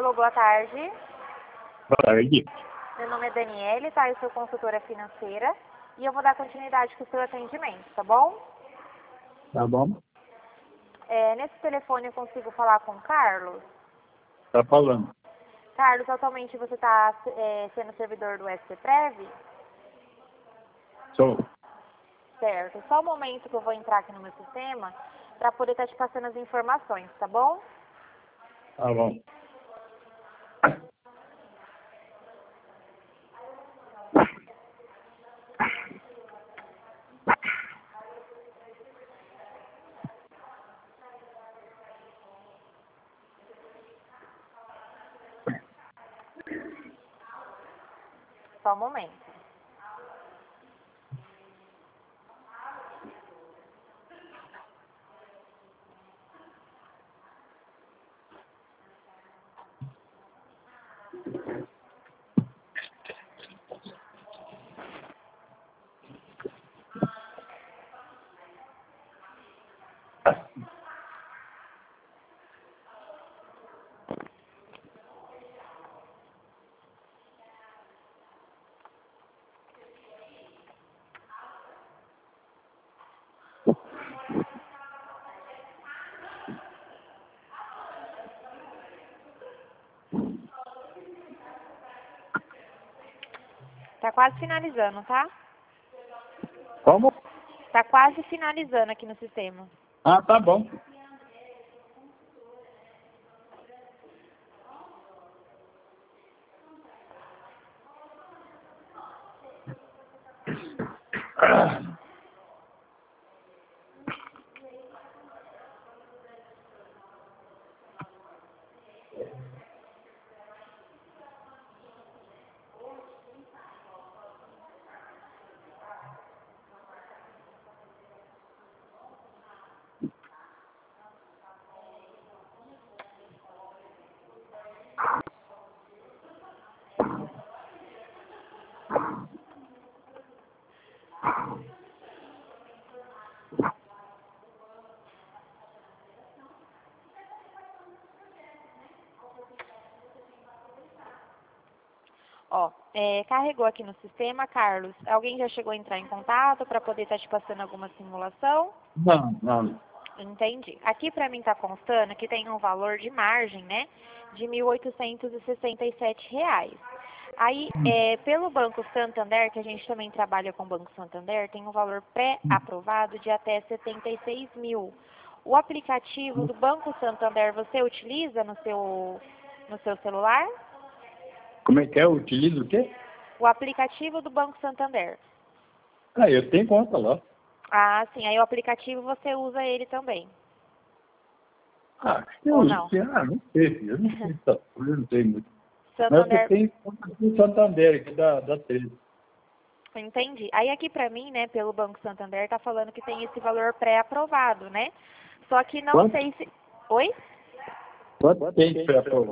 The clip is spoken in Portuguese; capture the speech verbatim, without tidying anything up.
Alô, boa tarde. Boa tarde. Meu nome é Daniele, tá? Eu sou consultora financeira e eu vou dar continuidade com o seu atendimento, tá bom? Tá bom? É, nesse telefone eu consigo falar com o Carlos? Tá falando. Carlos, atualmente você está é, sendo servidor do SCPrev? Sou. Certo. Só um momento que eu vou entrar aqui no meu sistema para poder estar te passando as informações, tá bom? Tá bom. Só um momento. Tá quase finalizando, tá? Como? Tá quase finalizando aqui no sistema. Ah, tá bom. Ó, é, carregou aqui no sistema, Carlos. Alguém já chegou a entrar em contato para poder estar te passando alguma simulação? Não, não. Entendi. Aqui para mim tá constando que tem um valor de margem, né, de mil oitocentos e sessenta e sete reais. Aí, é, pelo Banco Santander, que a gente também trabalha com o Banco Santander, tem um valor pré-aprovado de até setenta e seis mil. O aplicativo do Banco Santander você utiliza no seu, no seu celular? Como é que é? Utiliza o quê? O aplicativo do Banco Santander. Ah, eu tenho conta lá. Ah, sim. Aí o aplicativo você usa ele também. Ah, eu Ou não? sei. Ah, não sei. Eu não sei essa coisa, eu não sei muito. Mas eu Santander. tenho conta do Santander, aqui da, da treze. Entendi. Aí aqui pra mim, né, pelo Banco Santander, tá falando que tem esse valor pré-aprovado, né? Só que não Quanto? sei se... Oi? Quanto tem para aprovar?